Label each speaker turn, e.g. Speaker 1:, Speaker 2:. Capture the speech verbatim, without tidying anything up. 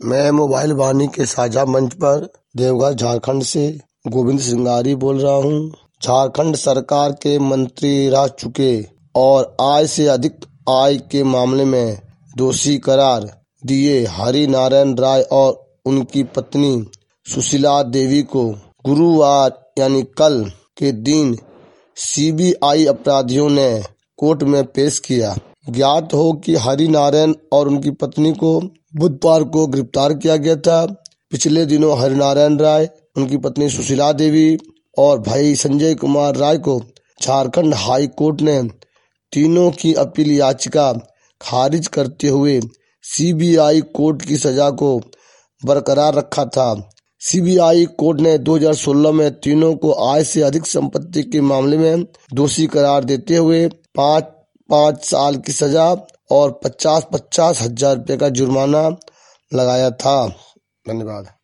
Speaker 1: मैं मोबाइल वाणी के साझा मंच पर देवघर झारखंड से गोविंद सिंगारी बोल रहा हूँ। झारखंड सरकार के मंत्री रह चुके और आय से अधिक आय के मामले में दोषी करार दिए हरि नारायण राय और उनकी पत्नी सुशीला देवी को गुरुवार यानी कल के दिन सीबीआई अपराधियों ने कोर्ट में पेश किया। ज्ञात हो कि हरि नारायण और उनकी पत्नी को बुधवार को गिरफ्तार किया गया था। पिछले दिनों हरि नारायण राय, उनकी पत्नी सुशीला देवी और भाई संजय कुमार राय को झारखंड हाई कोर्ट ने तीनों की अपील याचिका खारिज करते हुए सीबीआई कोर्ट की सजा को बरकरार रखा था। सीबीआई कोर्ट ने दो हज़ार सोलह में तीनों को आय से अधिक संपत्ति के मामले में दोषी करार देते हुए पाँच पाँच साल की सजा और पचास पचास हजार रुपये का जुर्माना लगाया था। धन्यवाद।